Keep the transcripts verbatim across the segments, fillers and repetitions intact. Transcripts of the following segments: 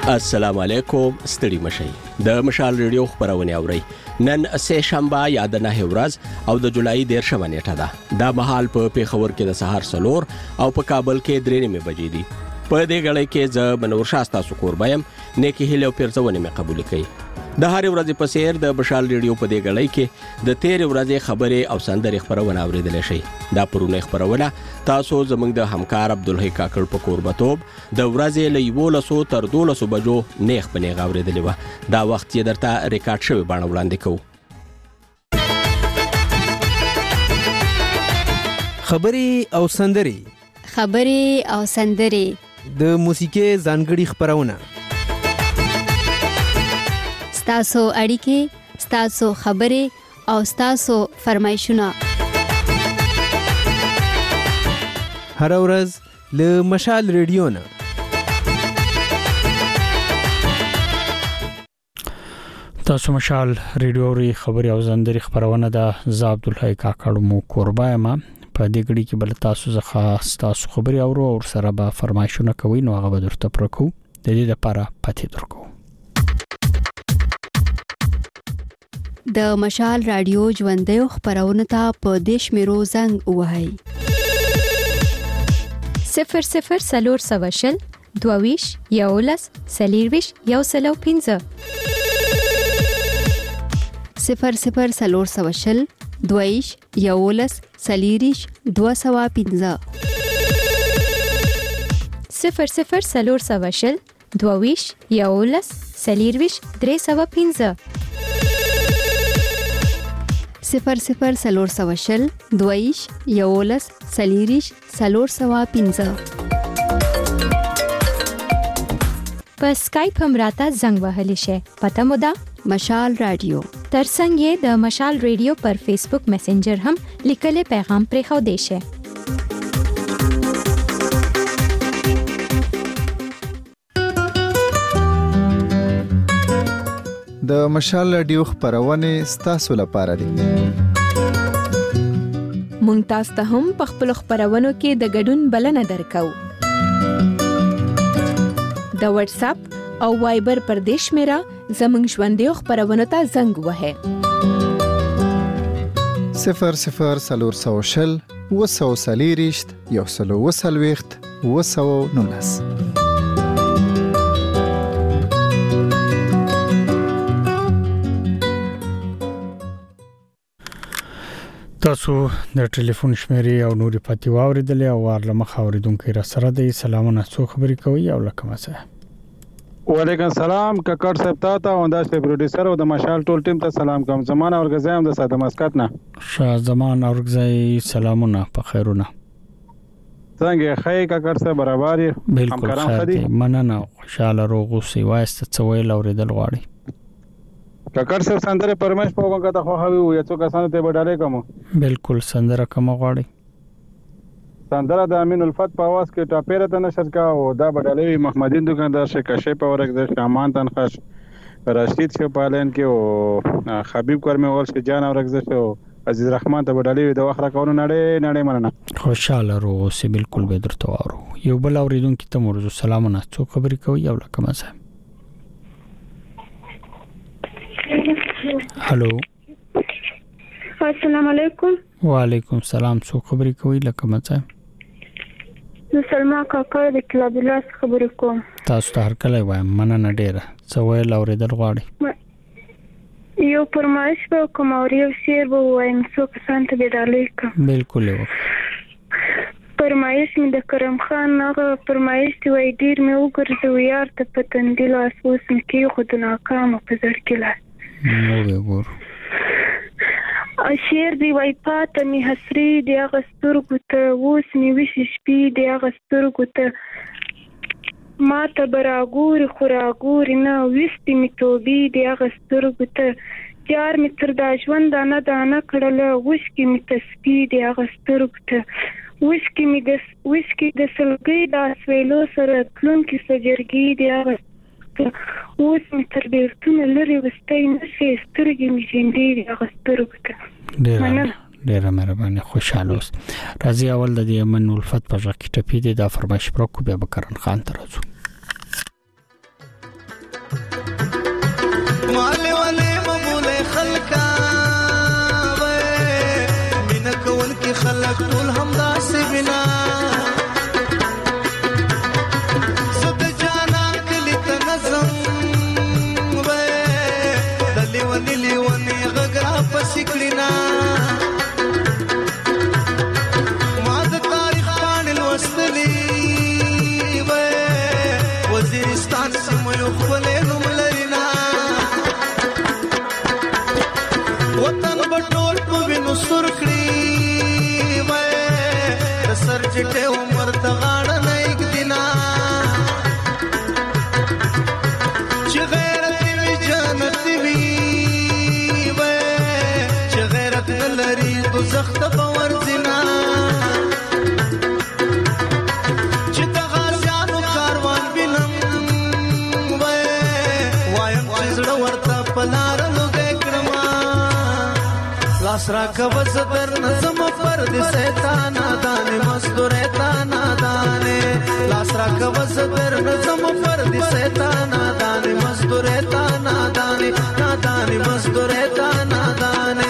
السلام علیکم، ستړي مشئ. د مشال ریډیو خبرونه اورئ. نن سه شنبه یا د نه ورځ او د جولای دیرشمه نیټه ده. دا مهال په پیښور کې د سهار سلور او په کابل کې درې نیمه بجې دي. په دې غړې کې ز منور شاستا سکور بایم نیکی هیله او پیرځونه مې قبول کړي. د هر ورځې په سیر د مشال ریډیو په دې غړې کې د تیر ورځې خبرې او سندرې خبرونه اوریدل شي. دا پرونه خبرونه تاسو زموږ د همکار عبدالحی کاکړ په قربتوب د ورځې له یولسو تر دولسو بجو نیخ په نیغ اوریدلی و. دا وخت یې درته ریکارډ شوی باندې وړاندې کوو. خبرې او سندرې خبرې او سندرې د موسیقي ځانګړي خبرونه ستاسو اړیکې، ستاسو خبرې او ستاسو فرمایشونه هر ورځ له مشال ریډیو نه. تاسو مشال ریډیو ری خبري او زندري خبرونه د ز عبدالحی کاکړ مو قربایم په دې غړي کې بل تاسو زخه تاسو خبري او ور سره به فرمایشونه کوي نو هغه به درته پرکو. د دې لپاره پاتې درکو. د مشال رادیو ژوندې خبرونه ته په دیش میرو زنګ وهاي صفر صفر سلور سواشل دوویش یولس سلیرویش یو سلو پینزه صفر صفر سلور سواشل دوویش یولس سلیریش دو سوا پینزه صفر صفر سلور سواشل دوویش یولس سلیرویش درې سوا پینزه صفر صفر سلور سواشل دویش یولس سلیریش سلور سوا پینزه. په سکایپ هم راته زنګ وهلی شي. پته مو ده مشال رادیو. ترڅنګ یې د مشال ریډیو پر فیسبوک میسنجر هم لیکل پیغام پرې خو دی شي. د مشال رادیو خبرونه ستاسو لپاره دي. مونږ تاسو ته هم په خپل خبرونو کې د ګډون بلنه درکو. د واتس اپ او وایبر پر دیش میرا زمنګ ژوندې خبرونه ته زنګ وهه. صفر صفر سلور سوشل وسو سلیریشت یو سلو وسلويخت وسو نونس. تاسو د ټلیفون شمیرې او نوري پاتې واوریدلې او ورله مخ اوریدونکو را سره د سلامونه څو خبرې کوي او لکه مسه. وعلیکم السلام کاکړ صاحب ته او انداز ته پروډوسر او د مشال ټول ټیم ته سلام کوم. زمان اورګزایم د ساده مسکات نه شاه زمان اورګزای سلامونه په خیرونه. څنګه خی کاکړ صاحب برابر یې؟ بالکل خیر مننه خوشاله روغ اوسې وایسته څوې لوریدل غواړي. کاکړ صاحب سندره پرمش په وګه ته خو هوی یا څو کسانو ته وډاله کوم. بالکل سندره کوم غواړي. سندره د امین الفت په आवाज کې ټاپیره ته نشر کا او دا وډاله محمدین دکاندار شه کشه په ورګ د شامان تنخش راشد شه پالن کې او حبیب کرمه ول شه جان ورګ د شه عزیز رحمان ته وډاله د وخت راکونو نړۍ نړۍ مننه. خوشاله روغ سي بالکل به درته وارو. یو بل اوریدونکو ته مرزو سلامونه څو خبرې کوي او لکه مسه. هلو السلام علیکم. وعلیکم السلام. څو خبرې کوي لکه مڅه؟ زه سلمہ کاکړ د کلاب الله خبرې کوم. تاسو ته هر کله وایم مننه ډیره. څه ویل اوریدل غواړي؟ یو فرمایش به کوم او یو شعر به وایم څو کسان ته ډالې کوم. بالکل یو فرمایش مې د کرم خان هغه فرمایش دی وای ډیر مې وګرځو یار ته پتندې لاس اوس مې کې خو د ناکام په ځړ کې لاس نو به ګور شعر دی وای پات می حسري دی هغه سترګو ته اوس مې وش شپې دی هغه سترګو ته ما ته براګور خوراګور نه وستې می توبې دی هغه سترګو ته یار می تر دا ژوند دانه دانه کړل وش کې می تسبیح دی هغه سترګو ته وسکی می د وسکی د سلګي د سویلو سره کلون کې سجرګي دی هغه اوس می تر بیرتون لري وستای نشي سترګي می ژوندې دی هغه سترګو ته. ډیر ډیر مهرباني خوشاله اوس. راځي اول د یمن الفت په ځکه ټپی دی دا فرمایش پرکو بیا بکرن خان ته راځو. مال ولې مبولې خلکا وې مين کول کې خلک ټول همدا سي بنا سد جانا کلی ته نظم وې دلی ونی لیونی غغرا پسکړینا ما د تاریخ باندې لوستلی وې وزیرستان سیمه یو خپلې نوم لرینا وطن بټول په وینو سر کړی وای د سر چټه عمر ته غاړه نه یک دینا چې غیرت وی جنت وی وای چې غیرت لري دوزخ ته باور دینا چې د غازیانو کاروان بینم وای وایم چې زړه ورته پلار لاسرا کبز در نظم فرد سیتانا دانے مزدوریتا نادانے لاسرا کبز در نظم فرد سیتانا دانے مزدوریتا نادانے نادانے مزدوریتا نادانے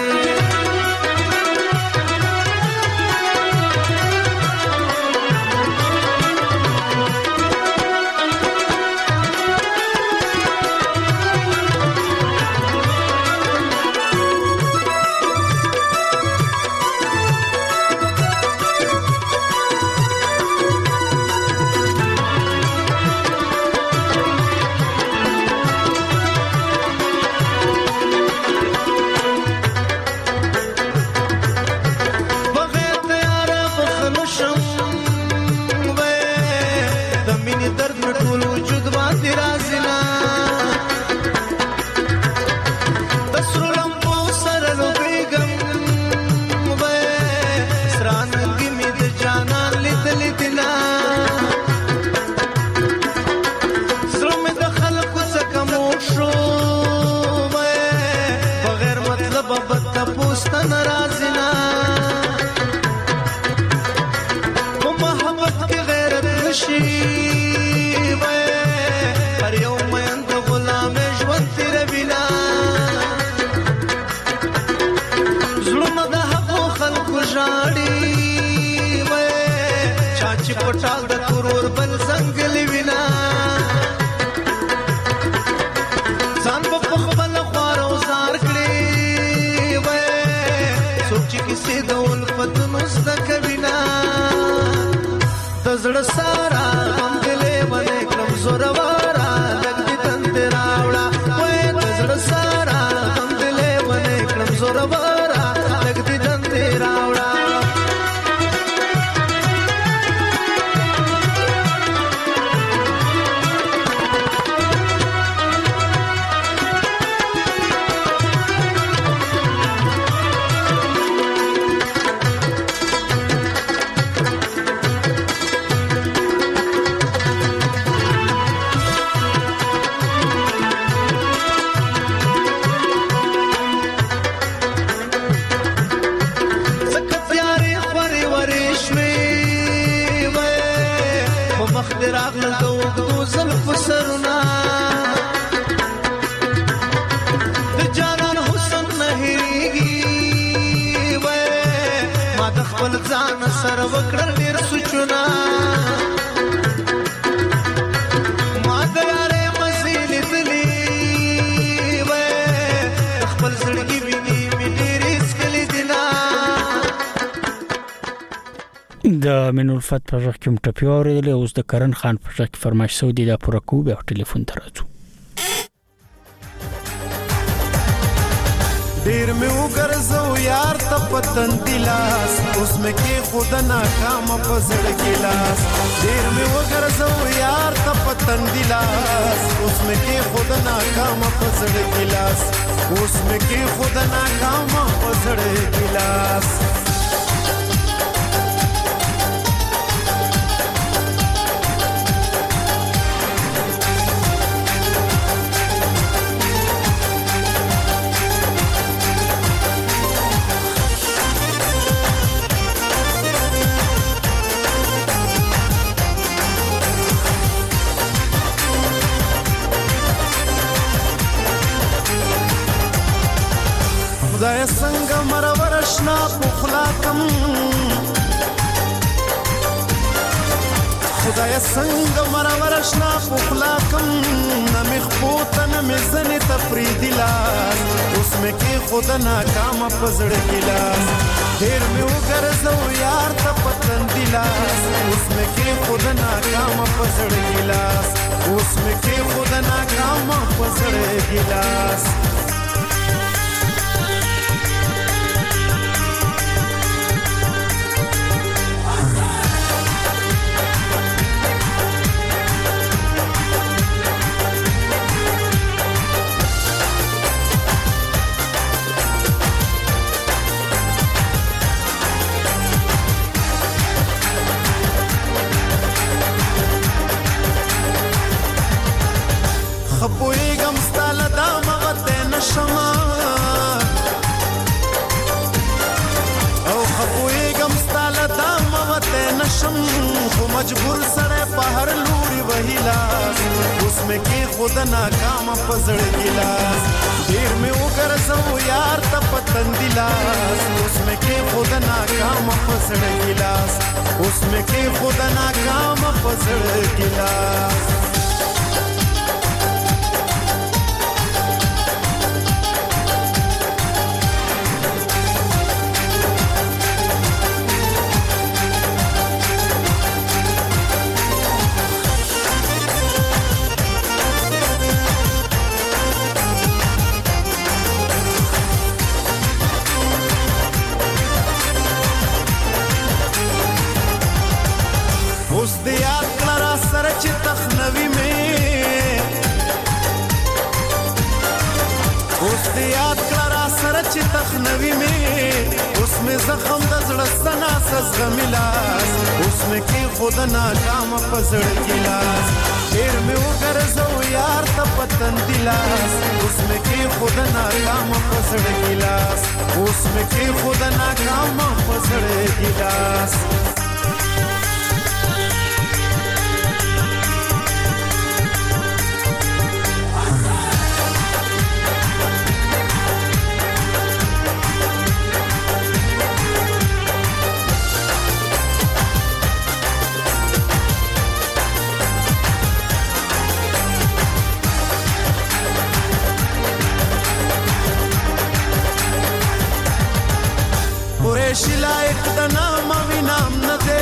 د من الفت په ځخ کوم ټپی اوریدل اوس د کرن خان په ځخ فرمایش سعودي د پوره کو به ټلیفون ته راځو ډیر مې وګرځو یار ته پتن دلاس اوس مې کې خود ناکام په زړه کې لاس ډیر مې وګرځو یار ته پتن دلاس اوس مې کې خود ناکام په زړه کې لاس اوس مې کې خود ناکام په زړه کې لاس خدای څنګه مرور شنا پخلا کم خدای څنګه مرور شنا پخلا کم نمی خپوت نمی زنی تفریدی لاس اوس می کې خود ناکام پزړ ګلاس ډیر می وګرځو یار ته پتن دلاس اوس می کې خود ناکام پزړ ګلاس اوس می کې خود ناکام پزړ ګلاس خپویګم ستاله دا مغته نشما او خپویګم ستاله دا مغته نشم خو مجبور سره په هر لوري وهیلاس اوس مې کې خود ناکام پزړ ګلاس ډیر مې وګرځو یار ته پتن دلاس اوس مې کې خود ناکام پزړ ګلاس اوس مې کې خود ناکام پزړ ګلاس اوس د یاد کړه سره چې تخنوي مې اوس د یاد کړه سره چې تخنوي مې اوس مې زخم د زړه سنا سزغمي لاس اوس مې کې خود ناکام پزړ ګلاس ډیر مې وګرځو یار ته پتن دلاس اوس مې کې خود ناکام پزړ ګلاس اوس مې کې خود ناکام پزړ ګلاس قریشی لائق دا نام وی نام ندے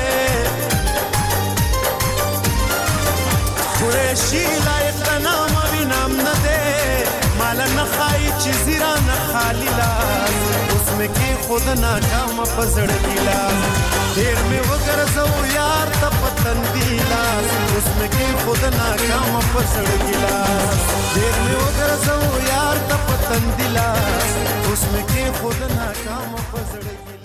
قریشی لائق دا نام وی نام ندے مالا نخائی چیزی را نخالی لاس اس میں کی خود ناکام پزڑ گلاس دیر میں وگرزو یار تا پتن دیلاس اس میں کی خود ناکام پزڑ گلاس دیر میں وگرزو یار تا پتن دیلاس اس میں کی خود ناکام پزڑ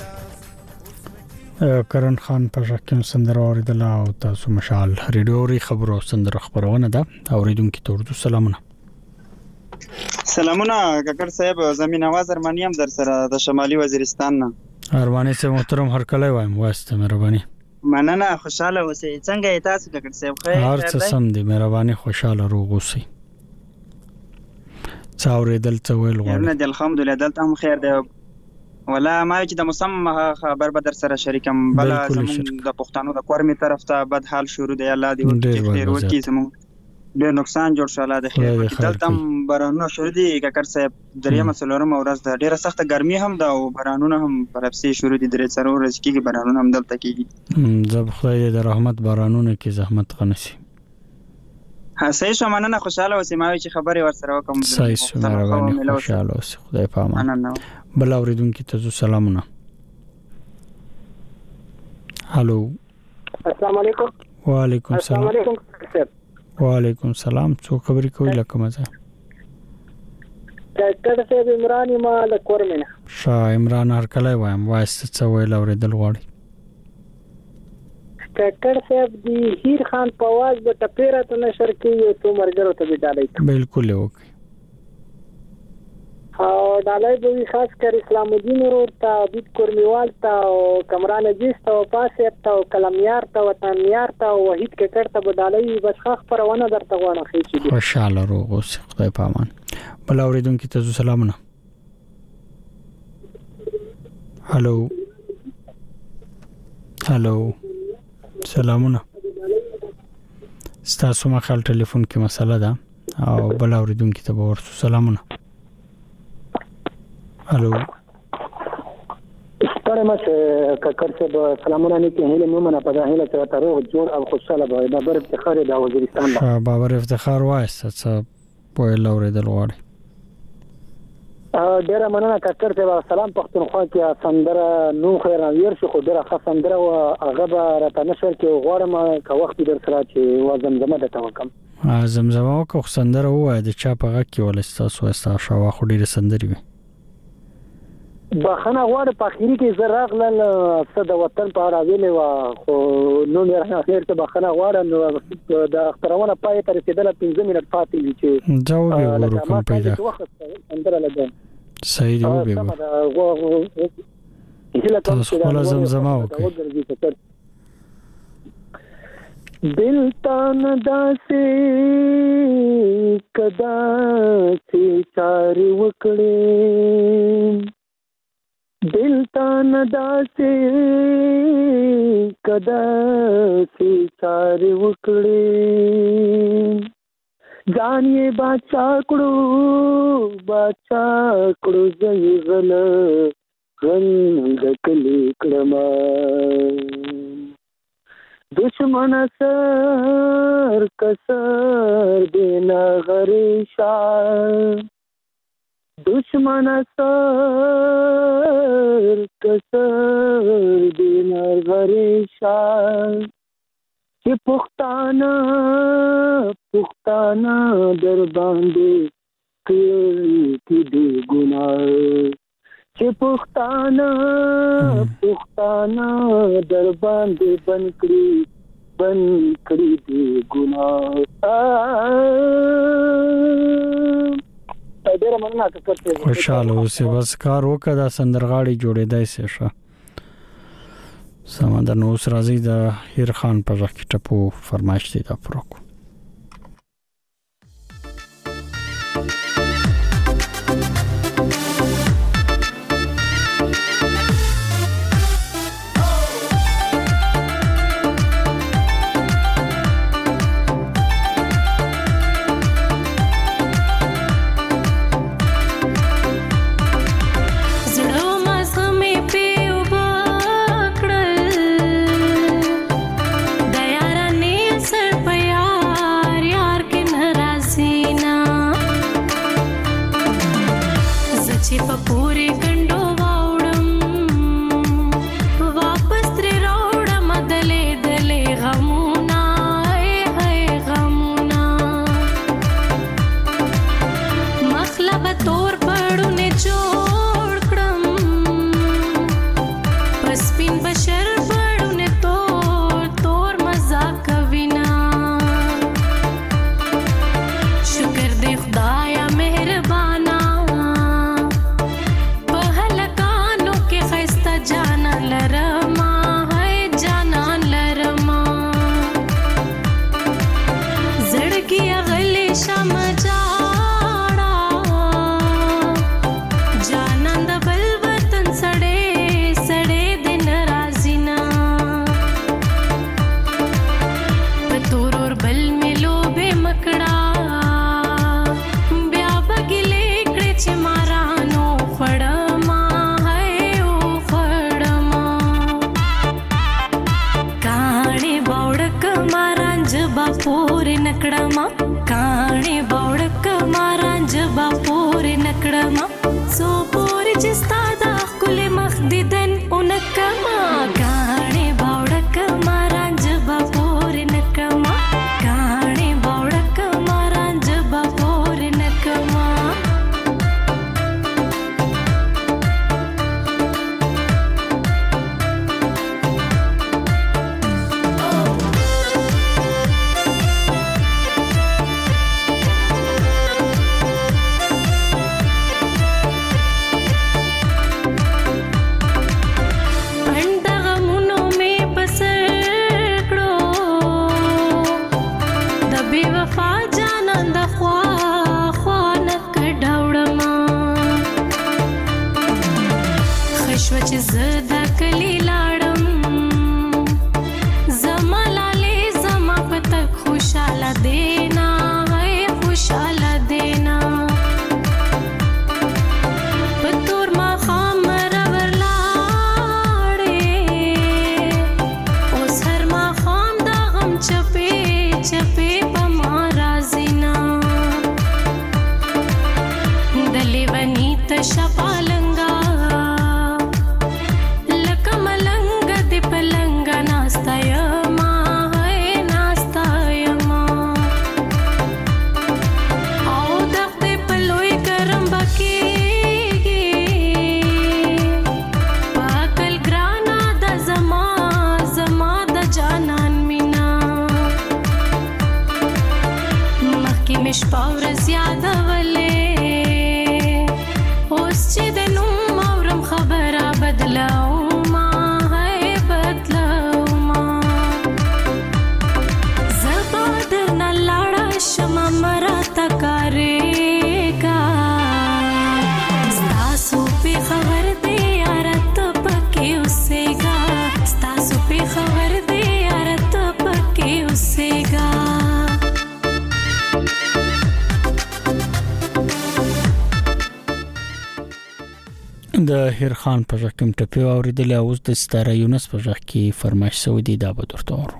کرن خان په شکل سندره اوریدله او تاسو مشال ریډیو ری خبرو سندره خبرونه ده اوریدونکو ته ورته سلامونه سلامونه کاکر صاحب زمين आवाज ارمانی هم در سره د شمالي وزیرستان نه ارمانی سه محترم هر کله وایم واسطه مهرباني مننه خوشاله اوسئ څنګه یې تاسو کاکر صاحب خیر هر څه سم دي مهرباني خوشاله روغ اوسئ څاورې دل څه ویل غواړم نه الحمدلله دلته هم خیر دی ولا ما چې د موسم خبر به در سره شریکم بل زمون د پښتنو د کورمي طرف ته بد حال شروع دی الله دې ورته ورکی زمون ډېر نقصان جوړ شاله د خیر دلته بارانونه شروع دي کاکر صاحب دریم څلورم ورځ د ډېره سخت ګرمي هم ده او بارانونه هم پرپسې شروع دي درې څلور ورځې کېږي بارانونه هم دلته کېږي زه خدای دې د رحمت بارانونه کې زحمت غنسي ها صحیح شو مننه خوشاله اوسئ ما چې خبرې ورسره وکم صحیح شو مهرباني خوشاله اوسئ خدای پامان مننه بل اوریدونکو ته سلامونه هالو السلام علیکم وعلیکم السلام وعلیکم السلام څو خبرې کوي لکه مزه ډاکټر صاحب عمران ما له کورمنه شاه عمران هر کله وایم واسطه څه ویل اوریدل غواړي ډاکټر صاحب دی هیر خان په आवाज د ټپیرا ته نشر کې یو څو مرګرو ته ډالای بالکل وکي او ډالای به خاص کر اسلام الدین ورور ته بيت کورمیوال ته او کمران عزیز ته او پاسه ته او کلمیار ته وطنیار ته او وحید ککړ ته ډالای بس خاص پرونه درته غواړم خېچې خوشاله روغ اوسې خدای پامان بل اوریدونکو ته سلامونه هلو هلو سلامونه. ستاسو ما خپل ټلیفون کې مسله ده او بل اوریدونکو ته ورسو سلامونه. هلو ستاره ما چې ککر څه سلامونه نه کې هله مومنه په داخله ته روغ جوړ او خوشاله به بابر افتخار د وزیرستان ده. بابر افتخار وایسته څه په لورېدل غواړي. ډیره مننه ککر ته سلام پښتونخوا کې سندره نو خیر ویر شو خو ډیره ښه سندره او هغه به راته نشر کې غواړم که وخت در سره چې و زمزمه د توکم زمزمه او که سندره وای د چا په غږ کې ولستا سو استا شوا خو ډیره سندري وي. بخنه غواړم په اخیری کې زراغله څه د وطن په اړه ویلې و خو نو نه اخر ته بخنه غواړم د اخترونه پای ته رسیدل پنځه منټ پاتې وي چې ځو به ورو کوم پیدا سندره لګم صحیح دی وبې تاسو خپل زمزمه وکړئ. دل تان داسې کدا چې چار وکړې دل تان داسې کدا چې چار وکړې ځان یې باچا کړو باچا کړو زې غل غند کلی کړم دشمن سر کسر دینا غریشا دشمن سر کسر دینا غریشا چې پښتانه پښتانه در باندې کې دې ګناه چې پښتانه پښتانه در باندې بنکړي بنکړي دې ګناه ډېر مننه کړته خوشاله اوسې بس کار وکړه دا سندرغاړي جوړېدای شي ښه سمندر نو اوس راځي د هیر خان په ځکه ټپو فرمایش دی دا پروکو چې زدا کلی لاړم زما لاله زما پتک خوشاله دینا ہے خوشاله دینا پتور ما خامر ورلاړې اوس هر ما خام دا غم چپې چپې په ما رازینا دلی ونی تشپالنګا لکه ملنګ د پلنګ ناستا یما ہے ناستا یما او دغه په لوی کرم بکیږي پاکل ګرانا د زما زما د جانان مینا مخکې مش پاور زیاده ولې اوس چې د نوم اورم خبره بدلاو ما ہے بدلاو ما زبا درنا لاړه شمه مراته کارېږه ستاسو پې خبر دی یاره ته پکې اوسېږه ستاسو پې خبر دی یاره ته پکې اوسېږه د هیر خان په ځکه کوم ټپی اوریدل اوس د ستاره یونس په ځکه کې فرمایش سعودي دا به درته ورو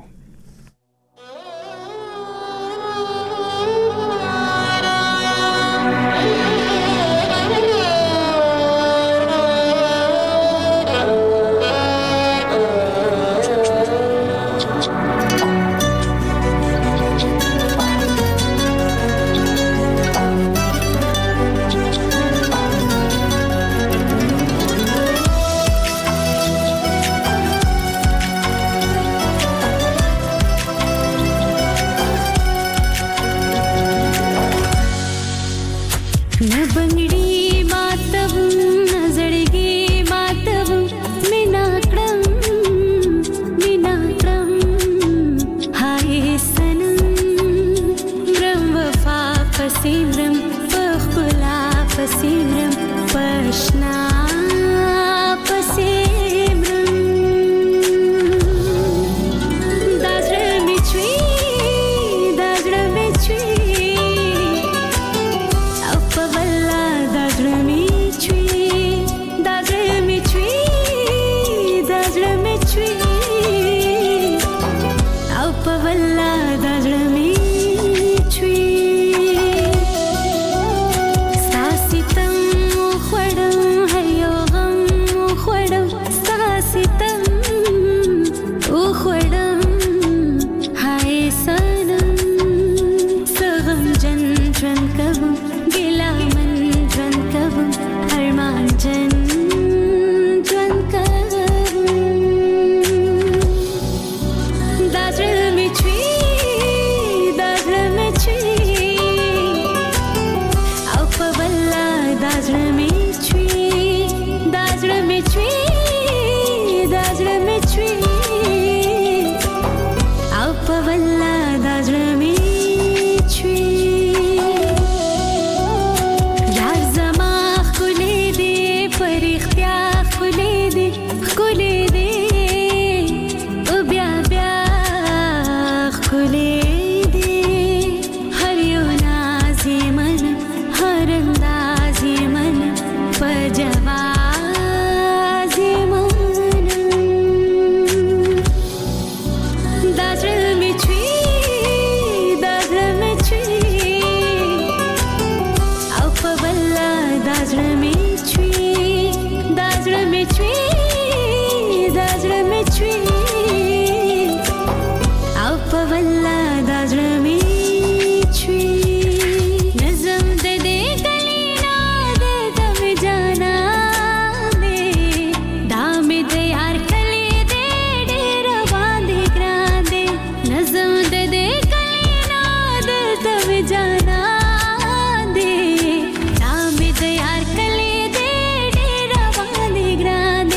जाना दे नाम दे यार कले दे डेरा बांधे ग्रांध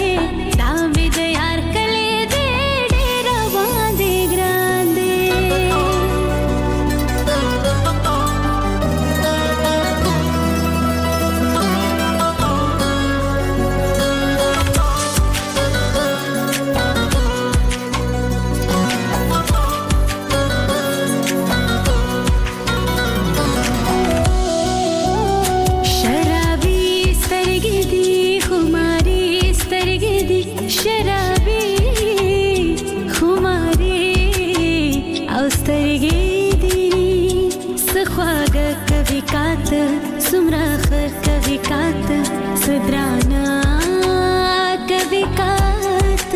कात सुधराना कभी कात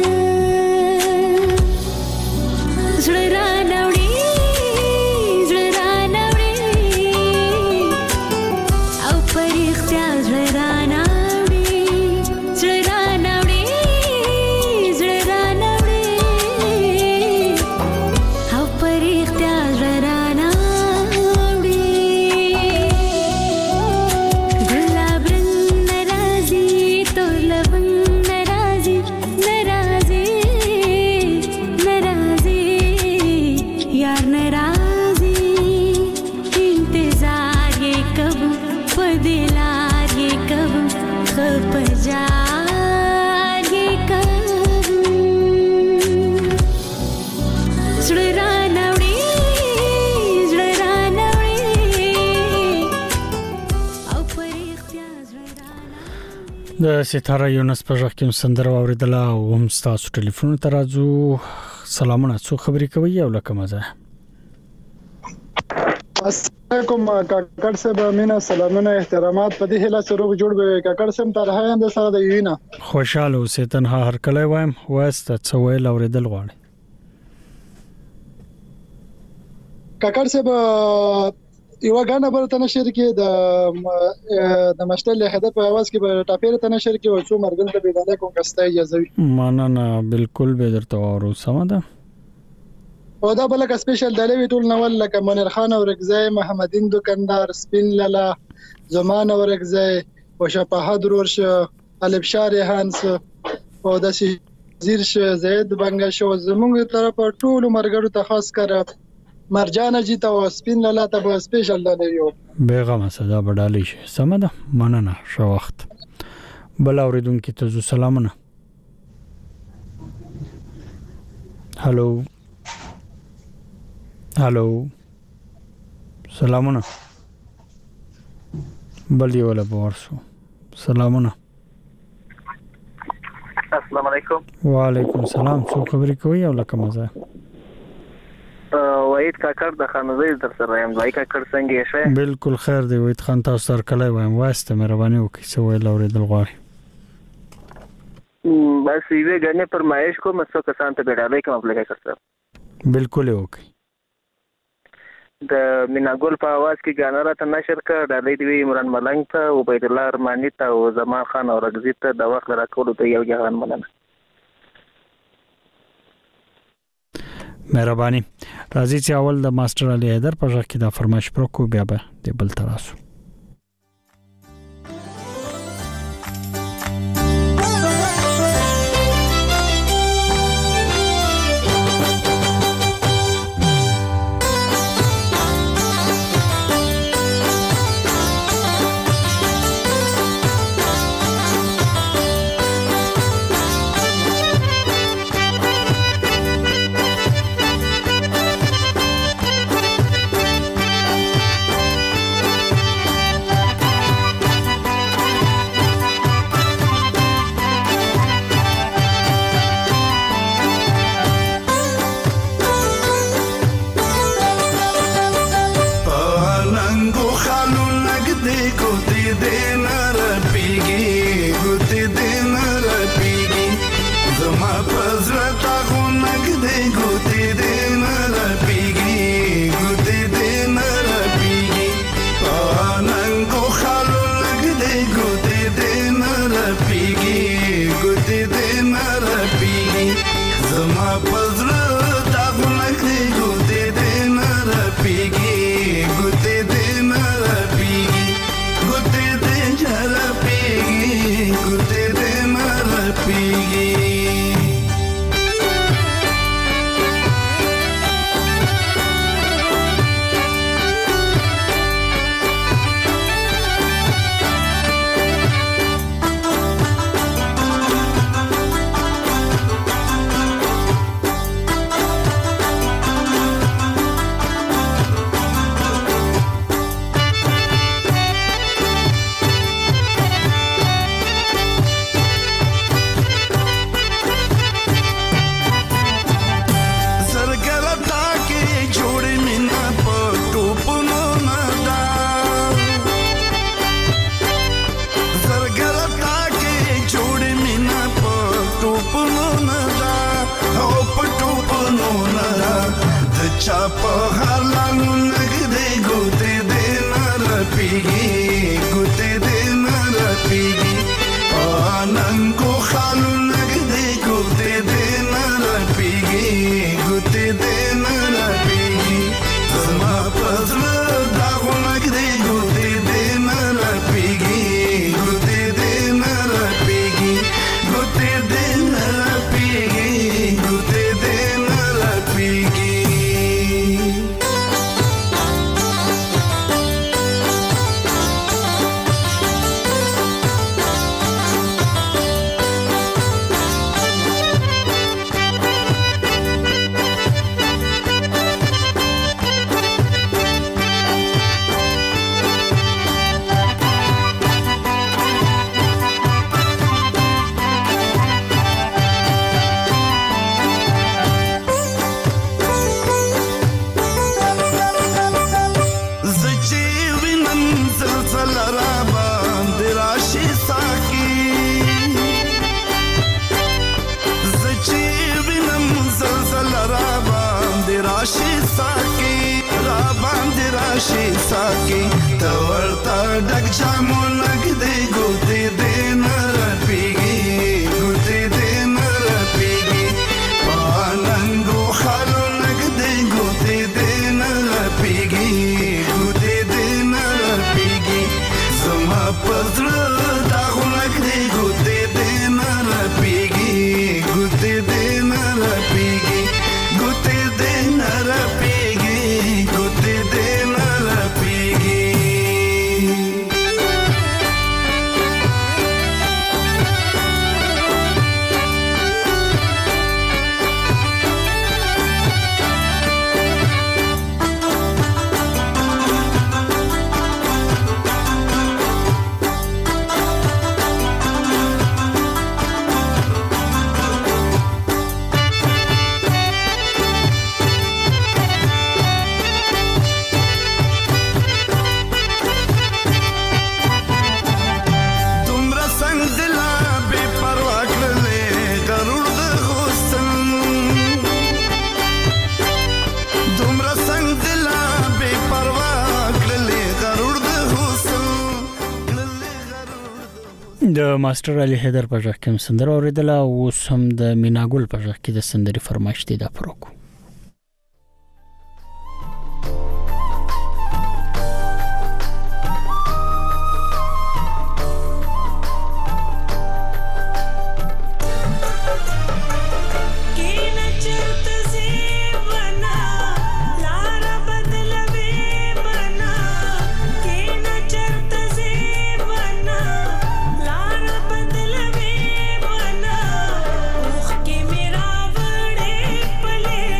जुड़रानवड़ी जुड़रानवड़ी औ परीक्षा जुड़रानवड़ी जुड़रानवड़ी जुड़रानवड़ी औ परीक्षा जुड़रानवड़ी गुलाब रंग नाराजी तो लवंग नाराजी नाराजी नाराजी यार नाराजी इंतजार ये कब बदलार ये कब खपजार ये कब जुड़रानवड़ी जुड़रानवड़ी औ परीक्षा د ستاره یونس په ځخ کې سندره اوریدله او هم تاسو ټلیفون ته راځو. سلامونه، څو خبرې کوي او لکه مزه. السلام علیکم کاکړ صاحب، مینا سلامونه احترامات په دې هله سره جوړ به کاکړ صاحب ته رایم د سره د یوینا خوشاله اوسې. تنها هر کله وایم واسته څو ویل اوریدل غواړي. کاکړ صاحب یو غاڼه برته نشر کې د د مشتل هدف په आवाज کې به ټاپیر ته نشر کې او څو مرګل ته بيداله کوم کسته اجازه وي. مننه، بالکل به درته اورو. سم ده. او دا بل کا سپیشل دلوي ټول نوول لکه منیر خان او رگزای، محمدین دکاندار، سپین لالا، زمان او رگزای، او شپاهد ورش، الف شار هانس او د زیرش زید بنگش او زموږ طرف ټول مرګرو ته خاص کر مرجان جی ته او سپین لالا ته به سپیشل دلوي بیغمه صدا بدالي شي. سم ده، مننه. شو وخت بل اوریدونکو ته زو سلامونه. هالو هالو سلامونه. بل دی ولا بورسو. سلامونه. السلام علیکم. وعلیکم السلام. څو خبرې کوي او لکه مزه. وحید کاکړ د خانزۍ در سره یم. وای کاکړ څنګه یې شه؟ بالکل خیر دی. وحید خان تاسو سره کله وایم واسته مهرباني وکړئ څو ویل اوریدل غواړي. بس یې غنه فرمایش کوم څو کسان ته بیړالۍ کوم خپل کړم. بالکل وکړئ. د میناګل په आवाज کې غاڼه راته نشر کړ. د دې عمران ملنګ ته او عبید الله ارمانی ته او زمان خان او رغزی ته د وخت راکولو ته یو جهان مننه. مهرباني. راځي چې اول د ماستر علي حیدر په ځخ کې دا فرمایش پرو کو بیا به د بل تراسو. نه دا او پټو پنو نه دا د چا په حالانو نګدې ګوتې دې نه رپیږي ګوتې دې نه رپیږي ننګو خالو نګدې ګوتې دې نه رپیږي ګوتې دې نه رپیږي زما په زړه داغو نګدې ګوتې دې نه رپیږي ګوتې دې نه رپیږي ګوتې دې نه رپیږي ګوتې دې نه رپیږي راشي ساکي تا ورته ډک جامو نګدې ګوتې دې نه رپیږي ګوتې دې نه رپیږي پاننګو خالو نګدې ګوتې دې نه رپیږي ګوتې دې نه رپیږي زما په زړه داغو نګدې ګوتې دې نه رپیږي ګوتې دې نه رپیږي ګوتې دې نه رپیږي ګوتې دې نه رپیږي د ماستر علي حیدر په ځخ کې سندره اوریدله او سم د میناګل په ځخ کې د سندري فرمایش دي دا پروکو के मेरा वड़े पले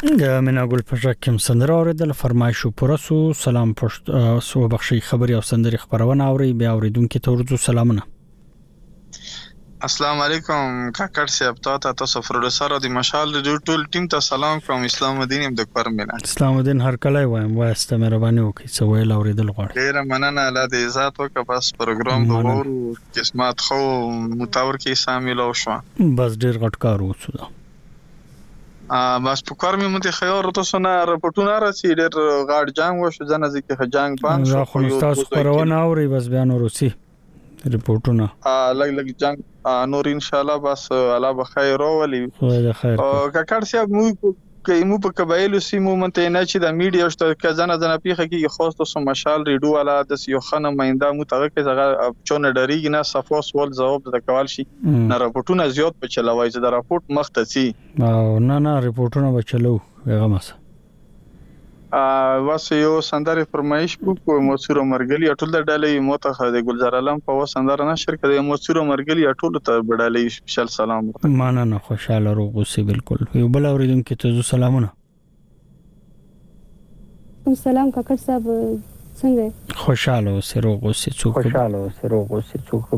د مناګل پښکم سندره اوریدل فرمایشو پرسو سلام پښت سو بخشي خبري او سندري خبرونه اوري بیا اوریدونکو ته ورزو سلامونه. السلام علیکم کاکړ صاحب ته تاسو پروډوسر او د مشال د ټول ټیم ته سلام کوم. اسلام الدین د کورمینا اسلام الدین هر کله وایم واسته مهرباني وکړئ سو ویل اوریدل غواړم. ډیر مننه الله دې عزت وکړه. بس پروګرام د ورو قسمت خو متور کې شامل او شو بس ډیر غټ کار وڅو دا ا بس په کار مې مته خيار تاسو نه رپورټونه راځي ډېر غاډ جنگ وشو ځنه ځکه جنگ باندې شو خو تاسو خبرونه اوري بس بیان وروسي رپورټونه ا لګ لګ جنگ نور ان شاء الله بس الله بخیر ولي خدای خیر او کاکړ صاحب مو کې مو په قبایلو سیمو منته نه چې د میډیا شته ځنه ځنه پیخه کې خاص تاسو مشال ریډو والا د یو خنه مینده مو تاګه کې زغه چونه ډریږي نه صفوس ول جواب د کول شي نه رپورټونه زیات په چلوي چې د رپورټ مخته سي او نه نه رپورټونه به چلو هغه مس ا واسه یو سندره فرمایش کو موثور مرګلی ټول د ډالې موته د ګلزار علم په وسندره نشر کړي موثور مرګلی ټول ته ډالې سپیشل سلام مانه نه خوشاله روغوسی بالکل یو بل اوریدونکو ته سلامونه. سلام کاکړ صاحب څنګه خوشاله اوسې روغوسی څوک خوشاله اوسې روغوسی څوک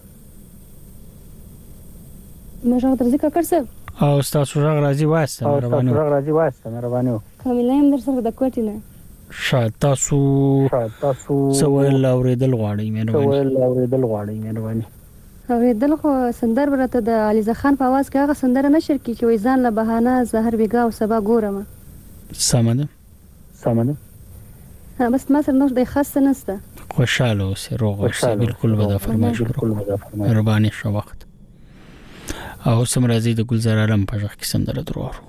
مشه درځي کاکړ صاحب او تاسو راځي واسه مهرباني او تاسو راځي واسه مهرباني کامله هم در سره د کوټی نه شاید تاسو شاید تاسو سوال اوریدل غواړئ مهرباني سوال اوریدل غواړئ مهرباني اوریدل خو سندر برته د علیزه خان په आवाज کې هغه سندره نشر کی چې وې ځان له بهانه زهر بیګا او سبا ګورم سمده سمده ها بس ما سره نور د خاصه نسته خوشاله اوسې روغ اوسې بالکل به دا فرمایش وکړو مهرباني شو وخت او سمرازي د ګلزار علم په ځخ کې سندره درو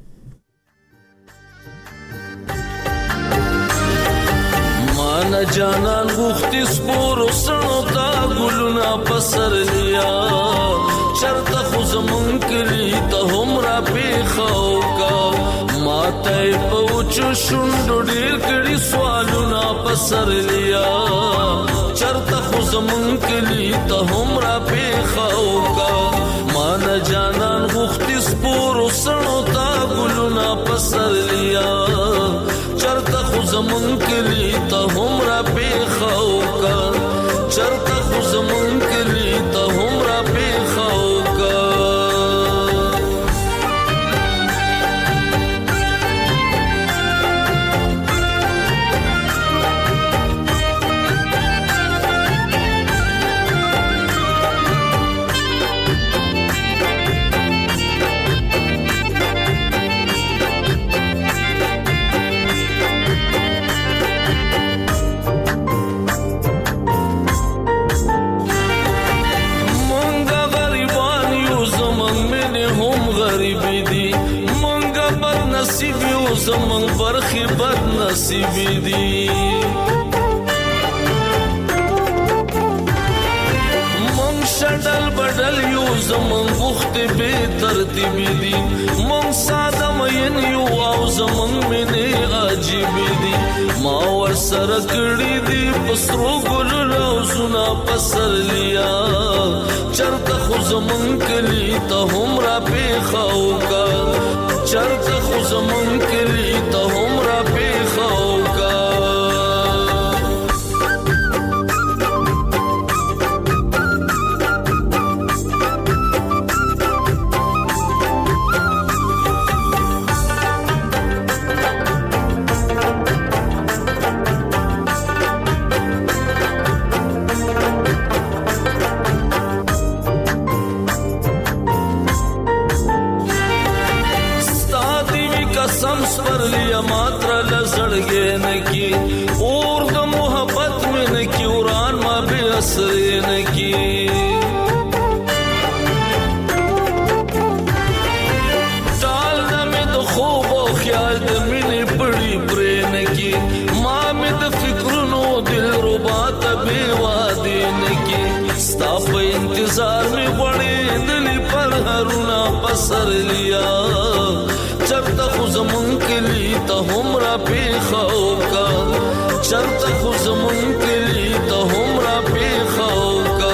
مان جانان غوختي سپور وسنو تا ګلنا پسر لیا چرته خو زمون کلی ته هم را پیخاو کا ماته پوچ شوندو ډیر کړي سوالونه پسر لیا چرته خو زمون کلی ته هم را پیخاو کا مان جانان غوختي سپور وسنو تا ګلنا پسر لیا چرته خو زمون کلی ته هم را پیخاو کا چرته خو زمون کلی ته هم را پیخاو کا زمون برخي بد نصیب دي مون شډل بدل یو زمون وخت به ترتیب دي مون ساده مین یو او زمون منه عجیب دي ما ور سره کړی دي پسرو ګل روزنا پسر لیا چرته خو زمون کلی ته هم را پیخاو کا چرته خو زمون کلی ته هم را پیخاو کا پسر لیا چرته خو زمون کلی ته هم را پیخاو کا چرته خو زمون کلی ته هم را پیخاو کا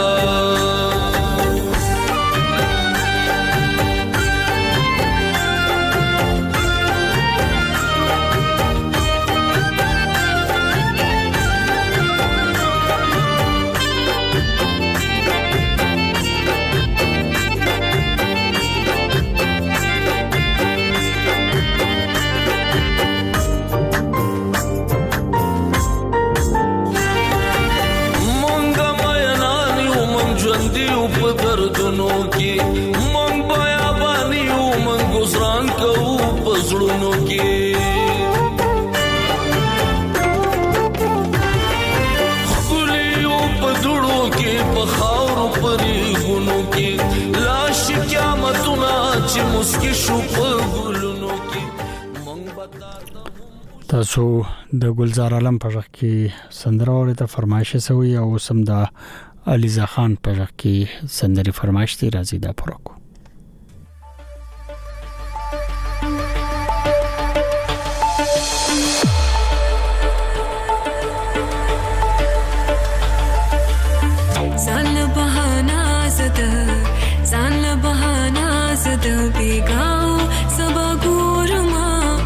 کوو پزړونو کې خلیو پزړو کې په خاورو پرې غونو کې لاش قیامتونه چې مسکی شو په ګلونو کې تاسو د ګلزار عالم په ځخ کې سندره اورته فرمایشه سوی او سم د علیزا خان په ځخ کې سندري فرمایش دي راځي دا پرکو ځان له بهانا زده ځان له بهانا زده بیګاو سبا ګورما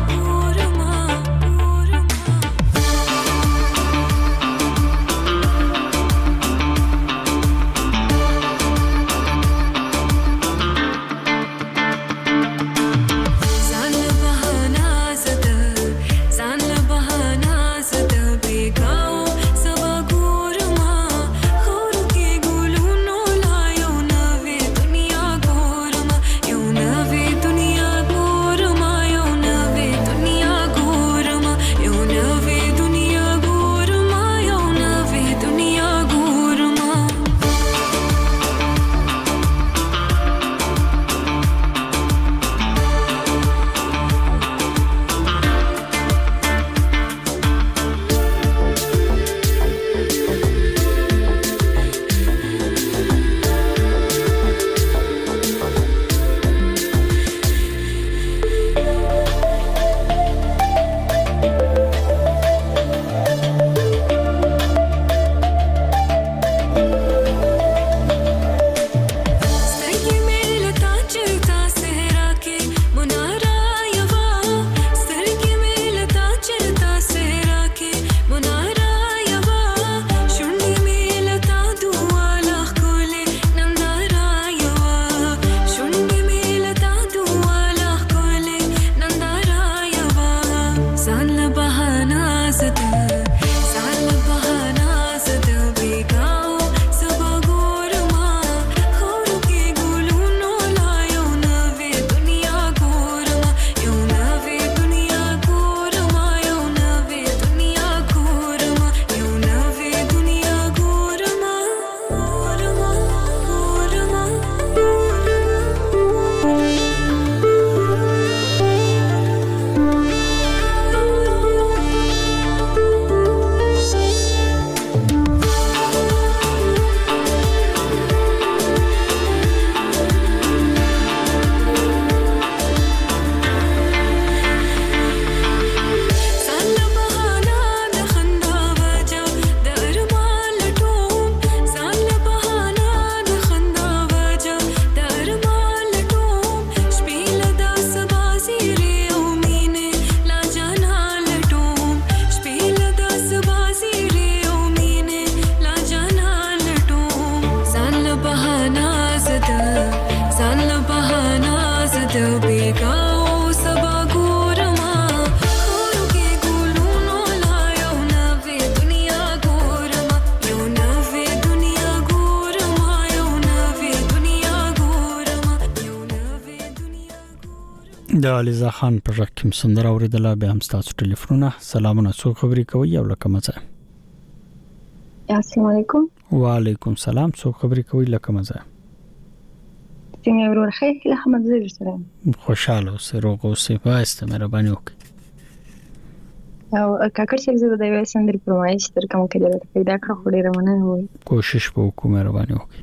د علیزا خان پر رقم سندره اوریدله به هم تاسو ټلیفونونه سلامونه څو خبرې کوي او لکه مزه السلام علیکم وعلیکم سلام څو خبرې کوي لکه مزه څنګه ورور خیر احمد زیر سره خوشاله اوسې روغ اوسې واسته مهرباني وکړئ او کاکړ چې زه د یو سندري پرمایش تر کوم کې درته پیدا کړو خو ډیره مننه وای کوشش وکړو مهرباني وکړئ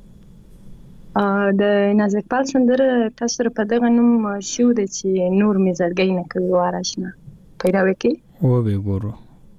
ا د نازکپال سندره تاسو په دغه نوم شو د چې نور می زړګی نه کوي واراشنه پیدا وکي او به ګورو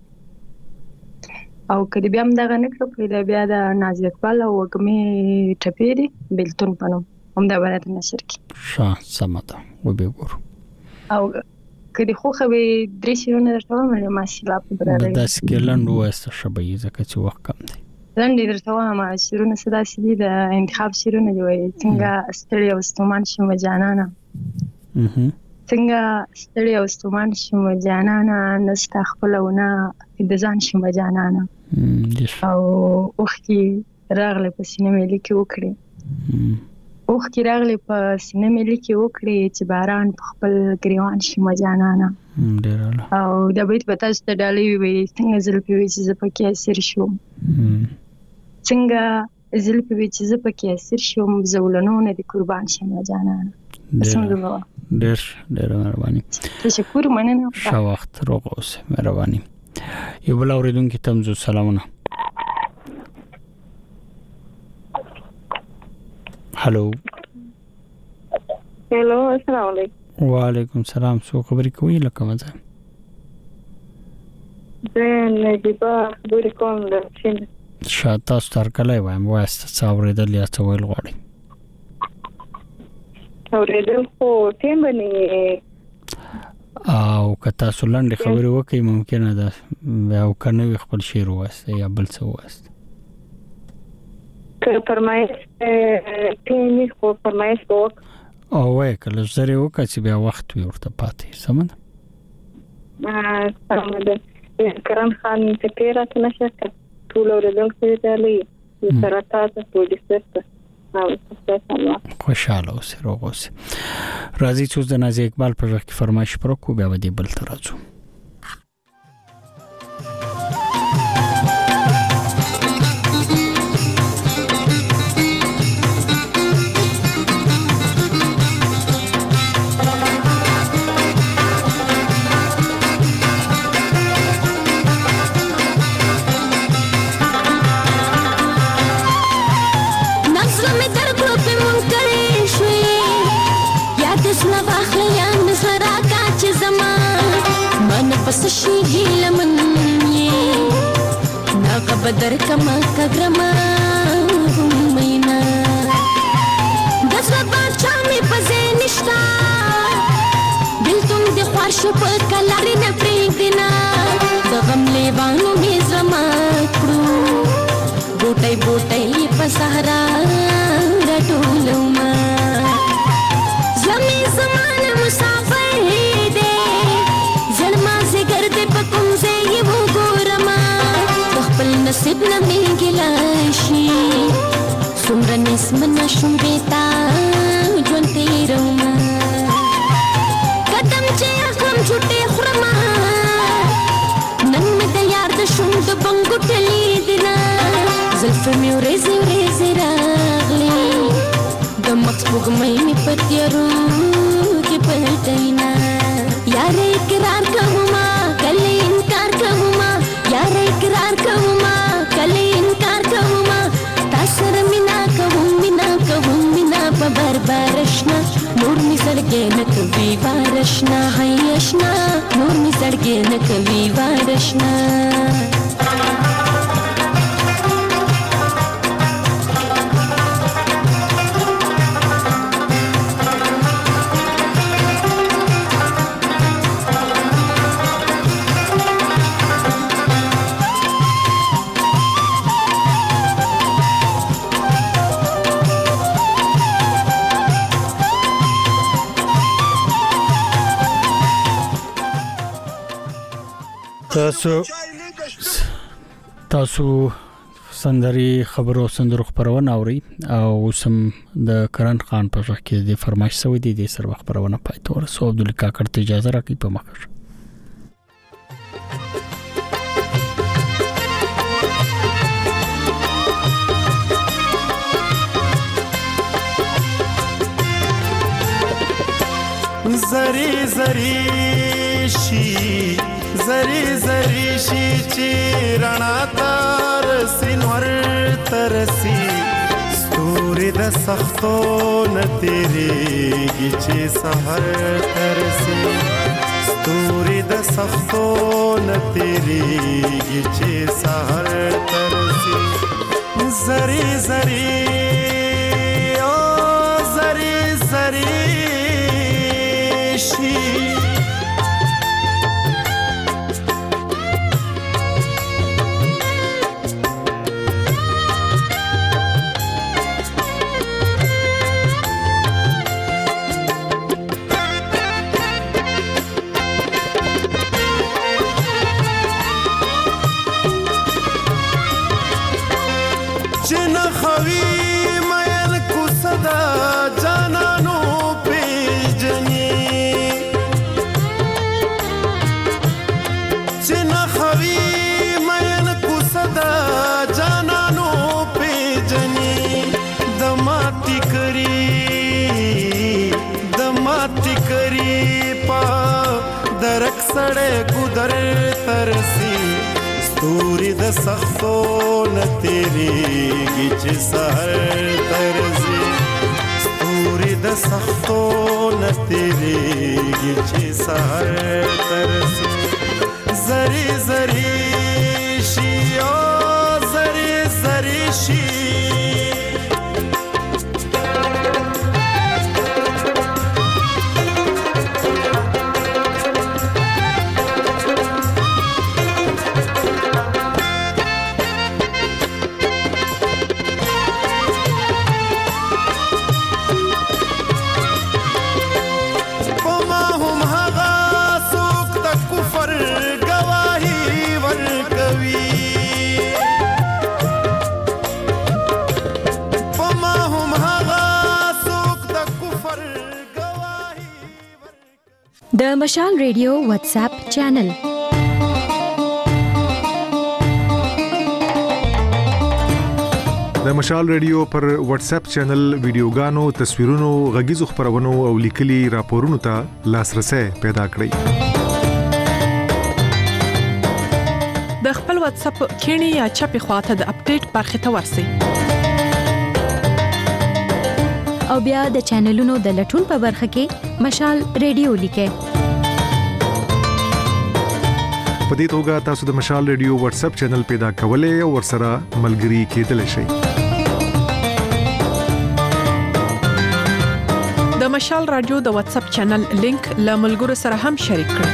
او کله بیا هم دغه نکړو پیدا بیا د نازکپال او وګمې ټپيري بلتون پنو هم دا برات نشر کی شا سمته او به ګورو او کله خو خو درې شیرونه درته مې ماشاءالله په برابر د سکلند واسه شبې زکه چې وخت کم دی لاندې درته وایم شیرونه صدا سړي د انتخاب شیرونه دی څنګه ستړي او ستومان شوم جانانا څنګه ستړي او ستومان شوم جانانا نستا خپلونه د ځان شوم جانانا او وختي راغله په سینې مې لیکي وکړي اوخ کې راغلی په سینه مې لیکي وکړي چې باران په خپل ګریوان شي مجانانه او دا بیت په تاسو ته ډالۍ وي څنګه زلفې وي چې زه پکې اسیر شوم څنګه زلفې وي چې زه پکې اسیر شوم زولنونه دي قربان شي مجانانه ډېر ډېر مهرباني تشکر مننه ښه وخت روغ اوسه مهرباني یو بل اوریدونکو ته مزو سلامونه هلو هلو السلام علیکم وعلیکم السلام څو خبرې کوي لکه مزه زه نجيبه خبرې کوم د شین شاته ستار کله وایم واسطه څاورېدل یا څه ویل غواړي اورېدل خو ټیم باندې او کته سولند خبرې وکي ممکنه ده او کنه خپل شعر واسطه یا بل څه واسطه که فرمایش ټیم خو فرمایش وک او وای کله زری وکړه چې بیا وخت وي ورته پاتې سمنه سمنه کرن خان چې پیرا څنګه شکه ټول اورېدونکو ته لې سره تاسو په دې څه خوشاله اوسه روغ اوسه راځي چې د نازي اقبال پر وخت فرمایش پر کو بیا ودی بل ترازو بس شي هیله من یې ناغه بدر کما کګرما مینا دزړه باچا مې پزې نشتا بلتون د خوښ په کلاري نه پریږدینا د غم لیوانو مې زما کړو بوټي بوټي په صحرا راټولما زمي زمانه مسافر نصیب نه میګلاشي څومره نسمنه شوم بیتا ژوند تیروم قدم چې اخلم چټې خورم نن مې د یار د شوم د بنګوټ لیدنه زلفې مې ورېزې ورېزې راغلې د مخ سپوږمۍ مې په تیارو کې پلټینا یاره اقرار کوما کله انکار کوما یاره اقرار کوما کله انکار کوما تاسو مینا کوم مینا کوم مینا په بربرشنا نور می سړګې نه کوي وارشنا هيشنا نور می سړګې نه کوي وارشنا تاسو تاسو سندري خبرو سندرو خبرونه اوري او سم د کرن خان په وخت کې د فرمایش سوي دي د سر وخت خبرونه پاتې ورسو عبد الله کاکړ ته اجازه راکړي په مخه زری زری شي زری زری شي چې رڼا تر سینور ترسي ستوري د سختو نتیریږي چې سحر ترسي ستوري د سختو نتیریږي چې سحر ترسي زری زری او زری زری شي ماتي کری پا درک سړې ګودر ترسي ستوري د سختو نتیریږي چې سهر ترسي ستوري د سختو نتیریږي چې سهر ترسي زری زری شي او زری زری شي د مشال ریډیو واتس اپ چینل د مشال ریډیو پر واتس اپ چینل ویډیوګانو تصویرونو غږیزو خبرونو او لیکلي راپورونو ته لاسرسي پیدا کړئ د خپل واتس اپ کینی یا چپی خواته د اپډیټ برخه ته ورسئ او بیا د چینلونو د لټون په برخه کې مشال ریډیو لیکئ په دې توګه تاسو د مشال ریډیو واتس اپ چینل پیدا کولای او ورسره ملګري کېدلی شئ د مشال رادیو د واتس اپ چینل لینک له ملګرو سره هم شریک کړئ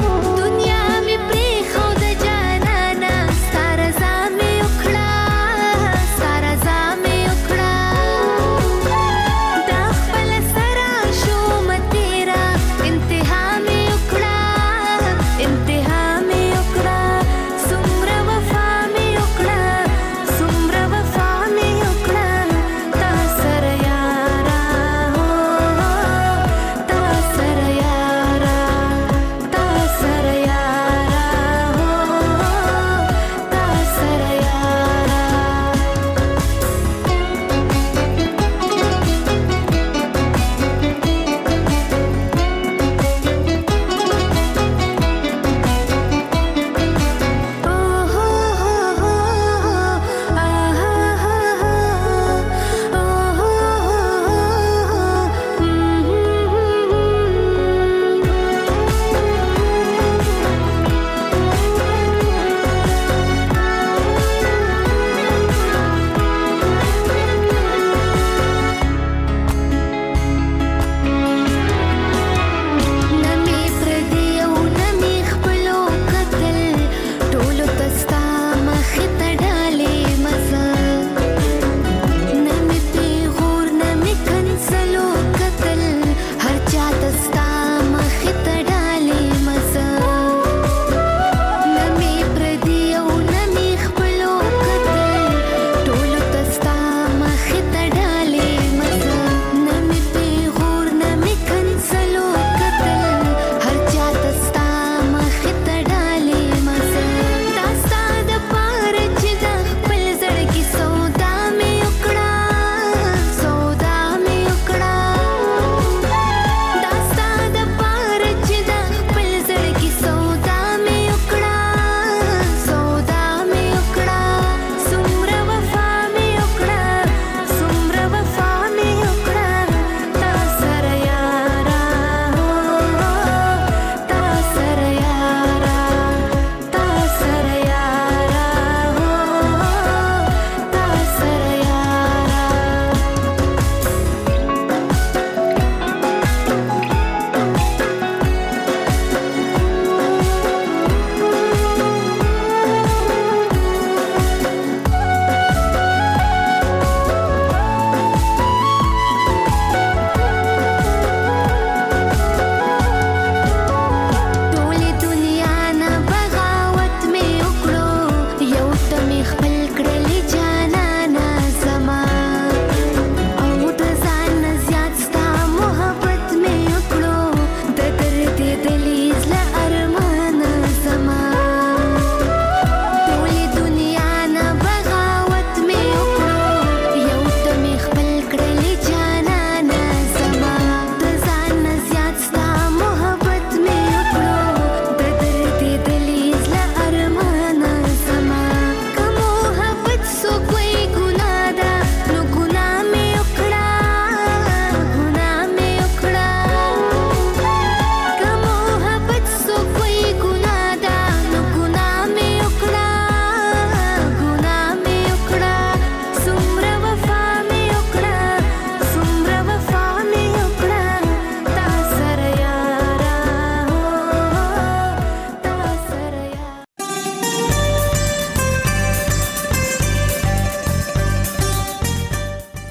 دنیا می پری خو د جانانا ستاره زامي وکړه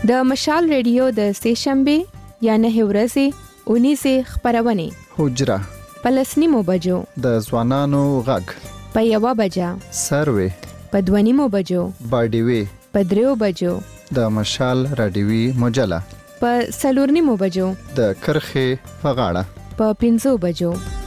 د مشال ریډیو د سهشنبه یا نه ورځې اونیزه خبرونه حجره پلسنیمو بجو د ځوانانو غږ په یوه بجه سروي په دوانیمو بجو باډیوي په دریو بجو د مشال رادیوي مجله په سلورنیمو بجو د کرخه په غاړه په پنځو بجو